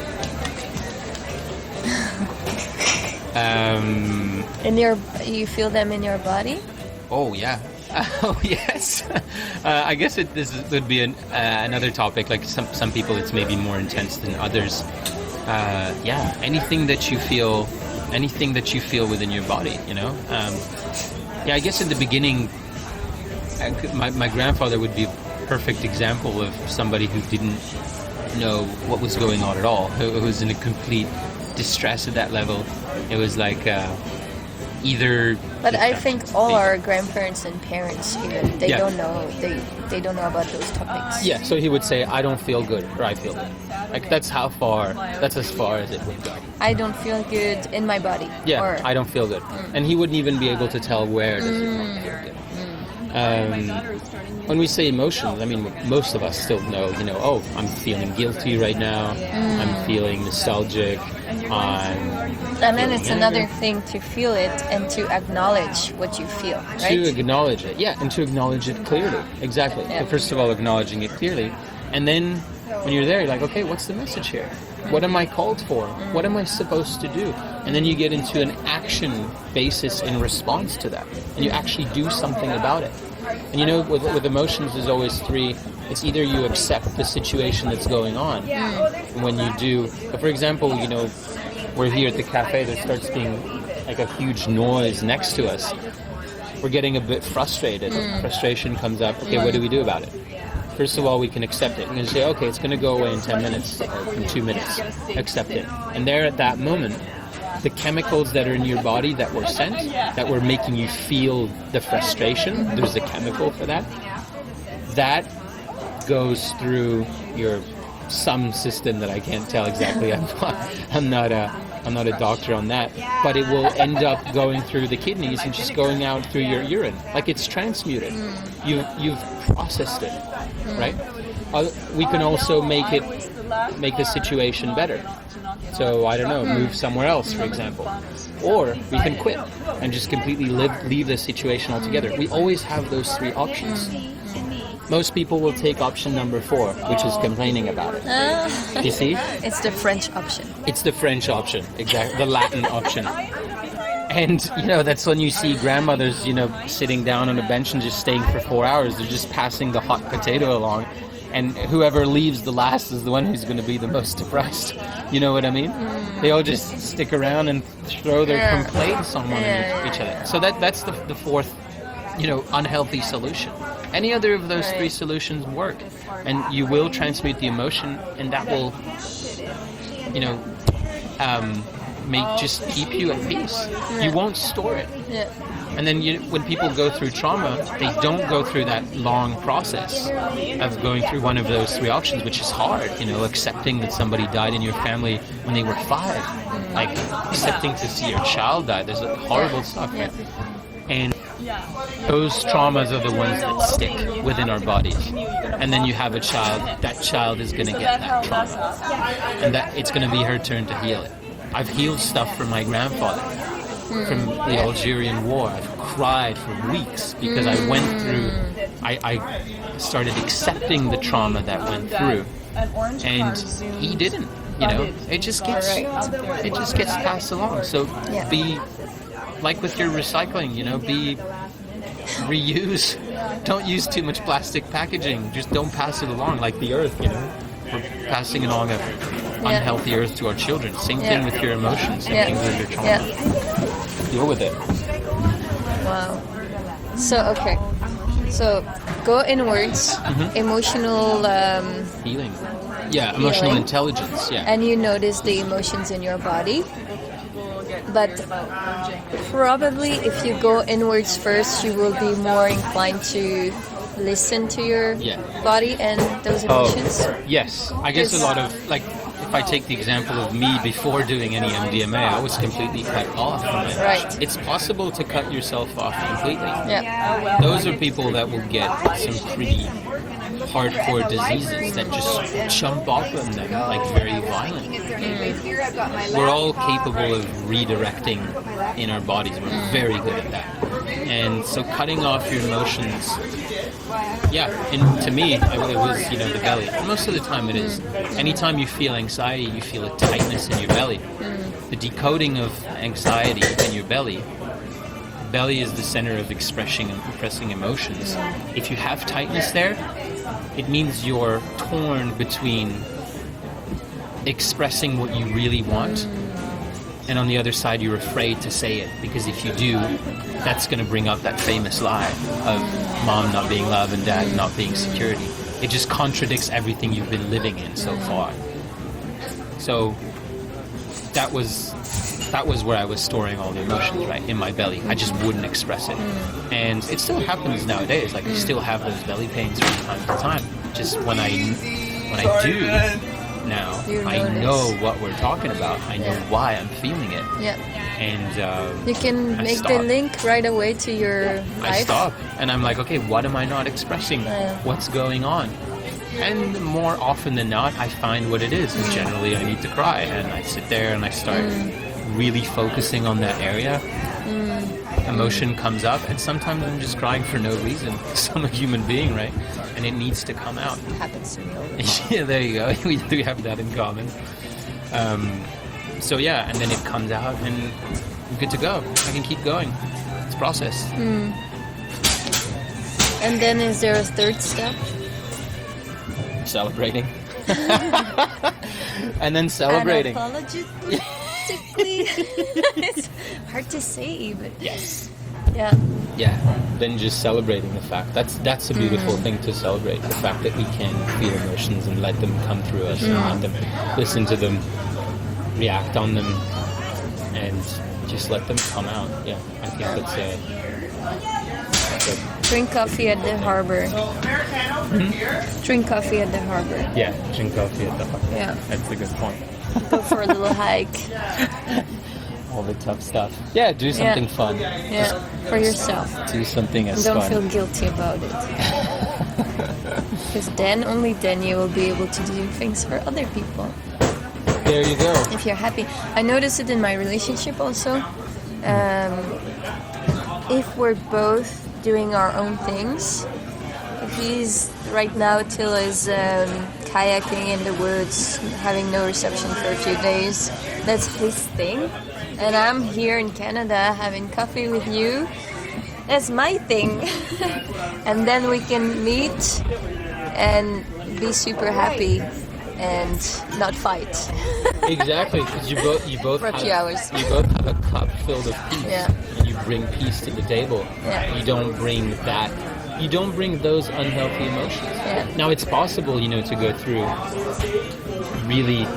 um. In your, you feel them in your body? Oh yeah. Oh yes, uh, I guess it, this would be an, uh, another topic. Like some some people, it's maybe more intense than others. Uh, yeah, anything that you feel, anything that you feel within your body, you know. Um, yeah, I guess in the beginning, I could, my my grandfather would be a perfect example of somebody who didn't know what was going on at all, who, who was in a complete distress at that level. It was like. Uh, Either, but I think all our grandparents and parents even they yeah. don't know they they don't know about those topics. Yeah, so he would say, "I don't feel good," or "I feel good." Like that's how far. That's as far as it would go. I don't feel good in my body. Yeah, or, I don't feel good, mm. and he wouldn't even be able to tell where does it not feel good. Um, when we say emotions, I mean most of us still know. You know, oh, I'm feeling guilty right now. Mm. I'm feeling nostalgic. I'm and then it's another thing to feel it and to acknowledge what you feel, right? To acknowledge it, yeah, and to acknowledge it clearly. Exactly. Yeah. So first of all, acknowledging it clearly, and then when you're there, you're like, okay, what's the message here? What am I called for? What am I supposed to do? And then you get into an action basis in response to that, and you actually do something about it. And you know, with, with emotions, there's always three. It's either you accept the situation that's going on, and when you do, for example, you know, we're here at the cafe, there starts being like a huge noise next to us. We're getting a bit frustrated. Mm. Frustration comes up. Okay, what do we do about it? First of all, we can accept it. We're going to say, okay, it's going to go away in ten minutes, or in two minutes. Accept it. And there at that moment, the chemicals that are in your body that were sent, that were making you feel the frustration, there's a chemical for that, that goes through your some system that I can't tell exactly. I'm not, I'm not a I'm not a doctor on that, but it will end up going through the kidneys and just going out through your urine, like it's transmuted. Mm. You you've processed it, mm. right? Uh, we can also make it make the situation better. So I don't know, mm. move somewhere else, for example, or we can quit and just completely live, leave the situation altogether. We always have those three options. Mm. Most people will take option number four, which is complaining about it. Uh, you see? It's the French option. It's the French option, exactly, the Latin option. And, you know, that's when you see grandmothers, you know, sitting down on a bench and just staying for four hours. They're just passing the hot potato along. and whoever leaves the last is the one who's going to be the most depressed. You know what I mean? Mm. They all just stick around and throw their yeah. complaints on one yeah, each yeah, other. yeah. So that that's the, the fourth, you know, unhealthy solution. Any other of those right. three solutions work, and you will transmute the emotion, and that will, you know, um, make just keep you at peace. Yeah. You won't store it. Yeah. And then you, when people go through trauma, they don't go through that long process of going through one of those three options, which is hard. You know, accepting that somebody died in your family when they were five, like accepting to see your child die. There's a horrible stuff, right? And those traumas are the ones that stick within our bodies. And then you have a child. That child is going to get that trauma, and that it's going to be her turn to heal it. I've healed stuff from my grandfather. From the Algerian War. I've cried for weeks because I went through, I, I started accepting the trauma that went through, and he didn't, you know, it just gets, it just gets passed along. So be, like with your recycling, you know, be, reuse, don't use too much plastic packaging, just don't pass it along like the earth, you know, we're passing along a unhealthy earth to our children. Same thing with your emotions, same thing with your trauma. Yeah. Deal with it. Wow. So okay. So go inwards. Mm-hmm. Emotional um, healing. Yeah, emotional healing. Intelligence. Yeah. And you notice the emotions in your body. But probably if you go inwards first, you will be more inclined to listen to your yeah. body and those emotions. Oh, yes. I guess a lot of like. If I take the example of me before doing any M D M A, I was completely cut off from it. Right. It's possible to cut yourself off completely. Yeah. Those are people that will get some pretty hardcore diseases that just jump off on them, like very violent. Mm. We're all capable of redirecting in our bodies. We're very good at that. And so cutting off your emotions, yeah, and to me, it was, you know, the belly. And most of the time it is. Anytime you feel anxiety, you feel a tightness in your belly. The decoding of anxiety in your belly, belly is the center of expressing and repressing emotions. If you have tightness there, it means you're torn between expressing what you really want, and on the other side you're afraid to say it, because if you do, that's going to bring up that famous lie of mom not being love and dad not being security. It just contradicts everything you've been living in so far. So that was that was where I was storing all the emotions, right, in my belly. I just wouldn't express it. And it still happens nowadays. Like, I still have those belly pains from time to time. Just when I when I do now, I know what we're talking about. I know yeah. why I'm feeling it. Yeah. And um, you can I make stop. the link right away to your life. I stop, and I'm like, okay, what am I not expressing? Yeah. What's going on? And more often than not, I find what it is. And generally, I need to cry, and I sit there and I start mm. really focusing on that area. Mm. Emotion comes up, and sometimes I'm just crying for no reason. I'm a human being, right? And it needs to come out. It happens to me all the time. Yeah, there you go. We do have that in common. Um, so yeah, and then it comes out, and I'm good to go. I can keep going. It's process. Mm. And then is there a third step? Celebrating. And then celebrating. Unapologetically. It's hard to say, but yes. Yeah. Yeah. Then just celebrating the fact. That's that's a beautiful mm. thing to celebrate. The fact that we can feel emotions and let them come through us, mm. and let them listen to them, react on them, and just let them come out. Yeah, I think that's a. That's a drink coffee at the harbor. Mm-hmm. Drink coffee at the harbor. Yeah, drink coffee at the harbor. Yeah. That's a good point. Go for a little hike. All the tough stuff. Yeah, do something yeah. fun. Yeah, for yourself. Do something as Don't fun. Don't feel guilty about it. Because then, only then, you will be able to do things for other people. There you go. If you're happy. I notice it in my relationship also. Um, if we're both doing our own things, if he's right now till is um, kayaking in the woods, having no reception for a few days, that's his thing. And I'm here in Canada having coffee with you, that's my thing. And then we can meet and be super happy and not fight. Exactly, because you both you both For a have, few hours. you both have a cup filled of peace, Yeah. and you bring peace to the table. Yeah. You don't bring that. You don't bring those unhealthy emotions. Yeah. Now it's possible, you know, to go through really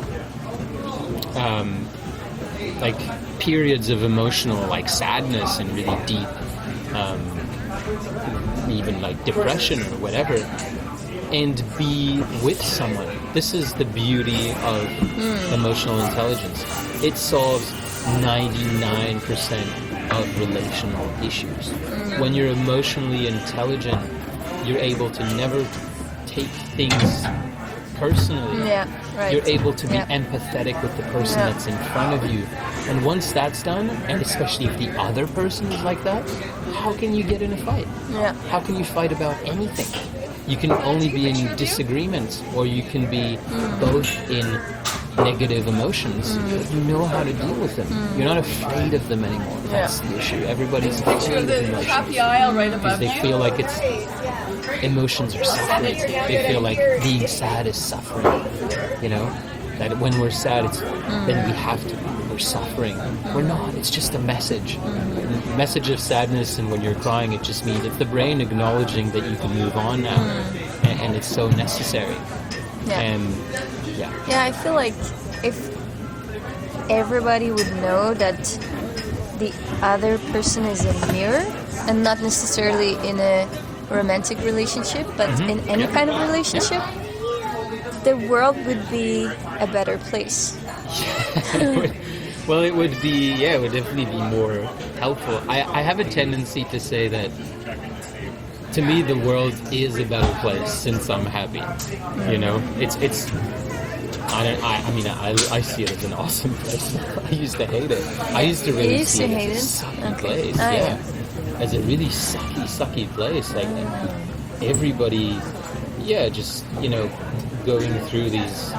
um, like periods of emotional like sadness and really deep, um, even like depression or whatever, and be with someone. This is the beauty of Mm. emotional intelligence. It solves ninety-nine percent of relational issues. Mm. When you're emotionally intelligent, you're able to never take things personally. Yeah, right. You're able to be Yeah. empathetic with the person Yeah. that's in front of you. And once that's done, and especially if the other person is like that, how can you get in a fight? Yeah. How can you fight about anything? You can only be in disagreement, or you can be both in negative emotions. But you know how to deal with them. You're not afraid of them anymore. That's the issue. Everybody's afraid of emotions Happy aisle right above because they you. feel like it's emotions are suffering. They feel like being sad is suffering. You know, that when we're sad, it's then we have to. We're suffering. We're not. It's just a message. A message of sadness, and when you're crying, it just means it's the brain acknowledging that you can move on now, and, and it's so necessary. Yeah. And yeah, Yeah, I feel like if everybody would know that the other person is a mirror, and not necessarily in a romantic relationship, but in any kind of relationship, the world would be a better place. well, it would be, yeah, it would definitely be more helpful. I, I have a tendency to say that, to me, the world is a better place since I'm happy. You know, it's, it's, I don't, I, I mean, I, I see it as an awesome place. I used to hate it. I used to really You used see to it hate as a it? sucky Okay. place, Ah, yeah. As a really sucky, sucky place. Like, everybody, yeah, just, you know, going through these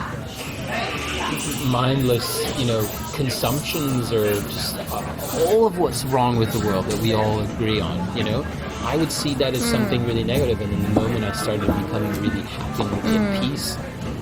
mindless, you know, consumptions, or just uh, all of what's wrong with the world that we all agree on, you know? I would see that as something really negative, and in the moment I started becoming really happy and at peace,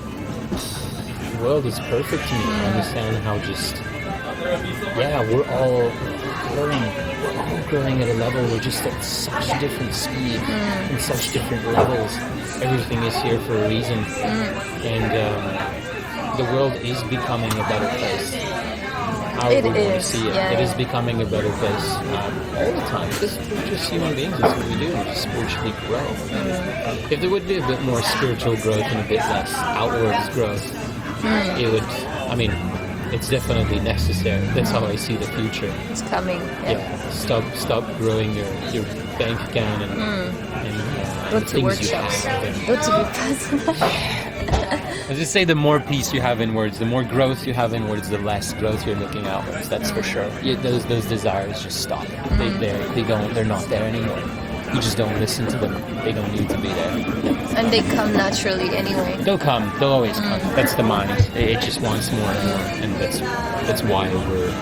the world is perfect to me. I understand how just, yeah, we're all growing, we're all growing at a level, we're just at such different speed and such different levels. Everything is here for a reason, and um, the world is becoming a better place. However It we want to is, see it, yeah, it is yeah. becoming a better place um, all the time. Because we're just human beings, that's what we do, we just spiritually grow. If there would be a bit more spiritual growth and a bit less outwards growth, it would, I mean, it's definitely necessary. That's how I see the future. It's coming. Yeah. Yeah, stop stop growing your, your bank account and, and uh, Go the to things workshops. you have. And, Go to Vipassana. I just say the more peace you have inwards, the more growth you have inwards, the less growth you're looking outwards. That's for sure. You, those those desires just stop. They they they don't. They're not there anymore. You just don't listen to them. They don't need to be there. And they come naturally anyway. They'll come. They'll always come. That's the mind. It, it just wants more and more, and that's that's why we're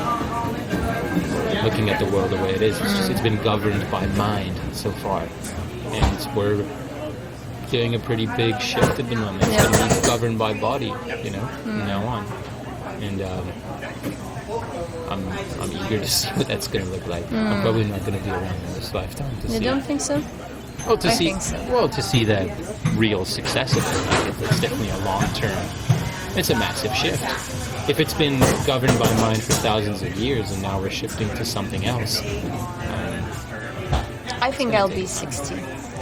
looking at the world the way it is. It's just it's been governed by mind so far, and we're doing a pretty big shift at the moment. It's Yeah. going to be governed by body, you know, from now on. And um, I'm I'm eager to see what that's going to look like. I'm probably not going to be around in this lifetime to You see. don't think so? Well, to I see, think so. well, to see that real success of it, like, it's definitely a long term. It's a massive shift. If it's been governed by mind for thousands of years, and now we're shifting to something else, um, I think I'll be sixty.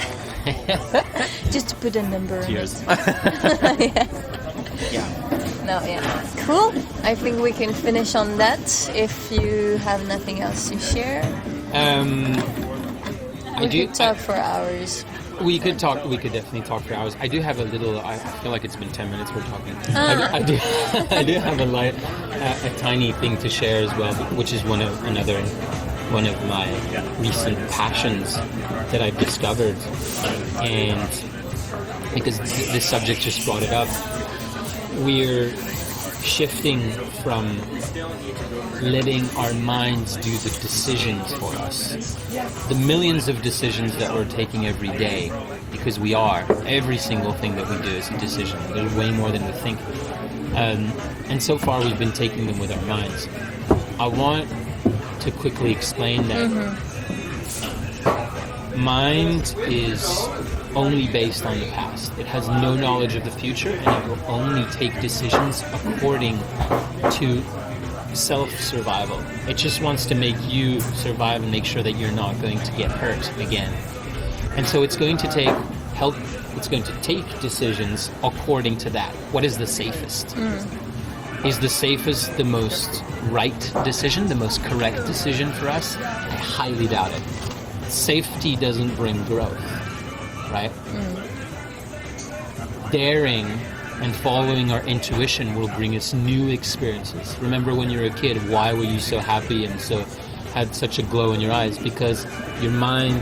Just to put a number on Cheers. it. yeah. yeah. No, yeah. Cool. I think we can finish on that if you have nothing else to share. Um, I We do. could talk for hours. We could talk. We could definitely talk for hours. I do have a little. I I feel like it's been ten minutes we're talking. Ah. I, I do. I do have a light, a, a tiny thing to share as well, which is one of another, one of my recent passions that I've discovered, and because th- this subject just brought it up. We're shifting from letting our minds do the decisions for us. The millions of decisions that we're taking every day, because we are. Every single thing that we do is a decision. There's way more than we think. Um, and so far we've been taking them with our minds. I want to quickly explain that mm-hmm. mind is only based on the past. It has no knowledge of the future, and it will only take decisions according to self-survival. It just wants to make you survive and make sure that you're not going to get hurt again. And so it's going to take help. It's going to take decisions according to that. What is the safest? Mm. Is the safest the most right decision, the most correct decision for us? I highly doubt it. Safety doesn't bring growth, right? Mm. Daring and following our intuition will bring us new experiences. Remember when you were a kid, why were you so happy and so had such a glow in your eyes? Because your mind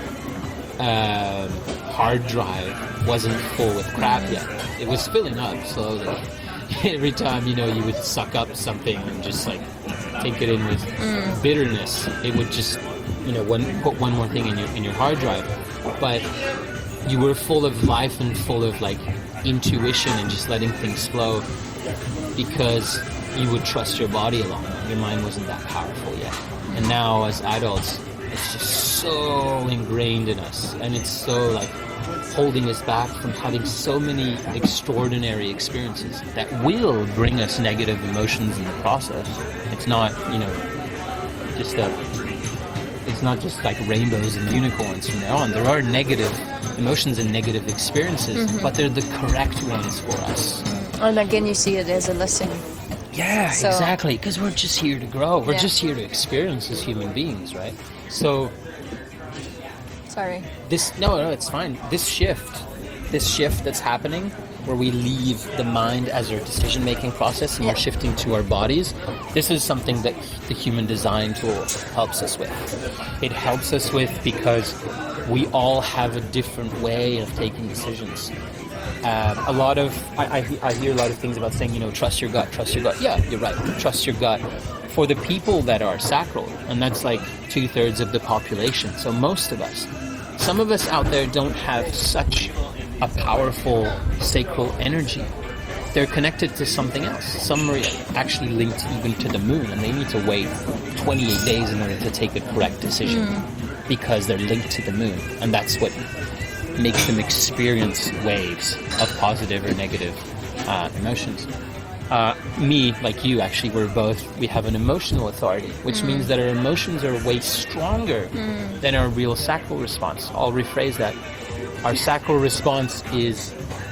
uh, hard drive wasn't full with crap yet. It was filling up slowly. Every time, you know, you would suck up something and just like take it in with mm. bitterness, it would just, you know, one, put one more thing in your in your hard drive. But you were full of life and full of like intuition and just letting things flow because you would trust your body along. Your mind wasn't that powerful yet. And now as adults, it's just so ingrained in us, and it's so like holding us back from having so many extraordinary experiences that will bring us negative emotions in the process. It's not, you know, just a, it's not just like rainbows and unicorns from there on. There are negative emotions and negative experiences, mm-hmm. but they're the correct ones for us. And again, you see it as a lesson. Yeah, so, exactly. Because we're just here to grow. We're yeah. just here to experience as human beings, right? So, sorry. This no, no, it's fine. This shift, this shift that's happening, where we leave the mind as our decision-making process and yeah. we're shifting to our bodies. This is something that the human design tool helps us with. It helps us with because we all have a different way of taking decisions. Um, a lot of I, I, I hear a lot of things about saying, you know, trust your gut, trust your gut. Yeah, you're right. Trust your gut. For the people that are sacral, and that's like two-thirds of the population, so most of us, some of us out there don't have such a powerful sacral energy. They're connected to something else. Some are actually linked even to the moon, and they need to wait twenty-eight days in order to take a correct decision mm. because they're linked to the moon, and that's what makes them experience waves of positive or negative uh, emotions. Uh, me, like you, actually, we're both, we have an emotional authority, which mm. means that our emotions are way stronger mm. than our real sacral response. I'll rephrase that. Our sacral response is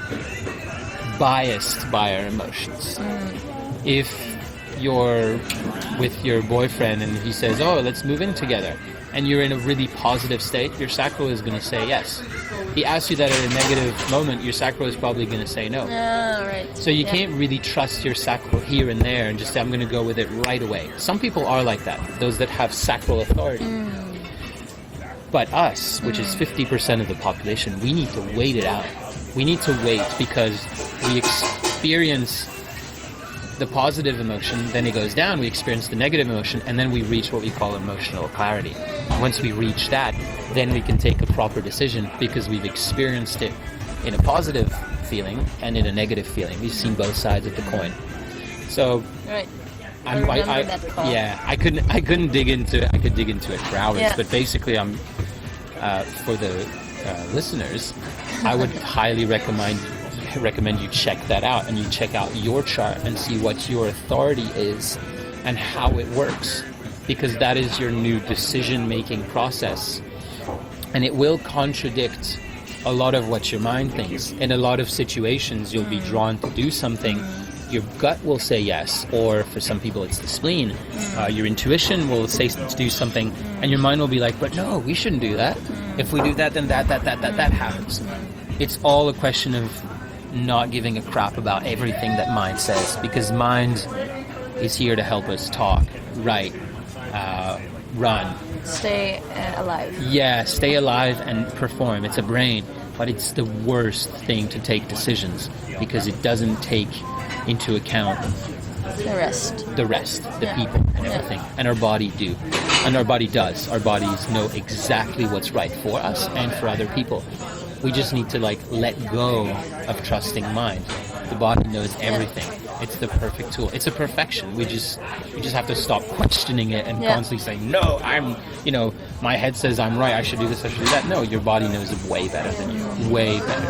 biased by our emotions. Mm. If you're with your boyfriend and he says, oh, let's move in together, and you're in a really positive state, your sacral is going to say yes. He asks you that at a negative moment, your sacral is probably going to say no. Oh, right. So you yeah. can't really trust your sacral here and there and just say, I'm going to go with it right away. Some people are like that, those that have sacral authority. Mm. But us, which mm. is fifty percent of the population, we need to wait it out. We need to wait because we experience the positive emotion, then it goes down, we experience the negative emotion, and then we reach what we call emotional clarity. Once we reach that, then we can take a proper decision because we've experienced it in a positive feeling and in a negative feeling. We've seen both sides of the coin. So, right. I'm, I remember I, that call. Yeah, I couldn't. I couldn't dig into it. I could dig into it for hours. Yeah. But basically, I'm uh, for the uh, listeners, I would highly recommend recommend you check that out, and you check out your chart and see what your authority is and how it works, because that is your new decision-making process, and it will contradict a lot of what your mind thinks. In a lot of situations, you'll be drawn to do something. Your gut will say yes, or for some people it's the spleen. Uh, your intuition will say to do something, and your mind will be like, but no, we shouldn't do that. If we do that, then that, that, that, that, that happens. It's all a question of not giving a crap about everything that mind says, because mind is here to help us talk, write, uh, run. Stay uh, alive. Yeah, stay alive and perform. It's a brain. but it's the worst thing to take decisions because it doesn't take into account The rest. the rest, the Yeah. people and Yeah. everything. And our body do. And our body does. Our bodies know exactly what's right for us and for other people. We just need to like let go of trusting mind. The body knows everything. It's the perfect tool. It's a perfection. We just we just have to stop questioning it and Yeah. constantly saying, no, I'm, you know, my head says I'm right. I should do this. I should do that. No, your body knows it way better than you. Way better.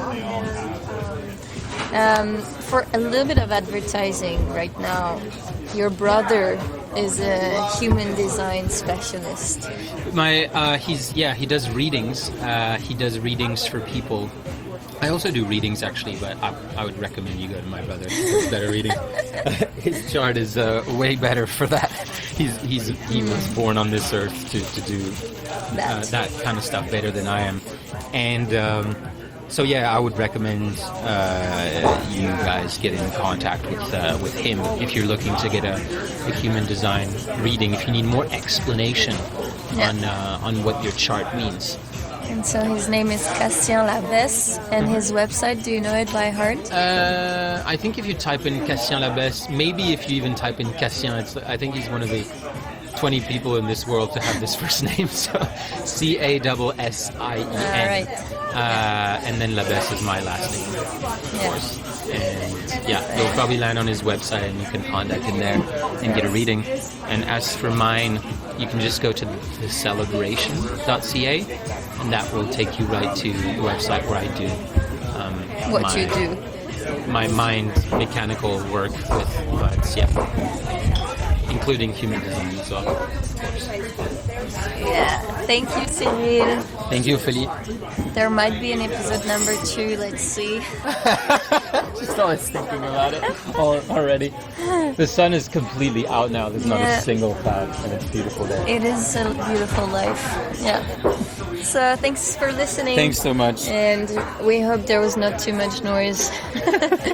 Um, for a little bit of advertising right now, your brother is a human design specialist. My uh, he's yeah he does readings. Uh, he does readings for people. I also do readings actually, but I, I would recommend you go to my brother. It's better reading. His chart is uh, way better for that. He's he's he was born on this earth to to do uh, That. that kind of stuff better than I am, and. Um, So yeah, I would recommend uh, you guys get in contact with uh, with him if you're looking to get a, a human design reading. If you need more explanation Yeah. on uh, on what your chart means. And so his name is Cassien Labesse, and his website, do you know it by heart? Uh, I think if you type in Cassien Labesse, maybe if you even type in Cassien, it's, I think he's one of the twenty people in this world to have this first name. So C A S S I E N. All right. Uh, and then Labesse is my last name, of Yeah. course. And yeah, you'll probably land on his website and you can contact him there and get a reading. And as for mine, you can just go to the celebration dot c a and that will take you right to the website where I do um, What my, you do. my mind mechanical work with buds, yeah. Including human design as well, of course. Yeah. Thank you, Cyril. Thank you, Philippe. There might be an episode number two. Let's see. Just always thinking about it already. The sun is completely out now. There's not Yeah. a single cloud, and it's a beautiful day. It is a beautiful life. Yeah. So thanks for listening. Thanks so much. And we hope there was not too much noise.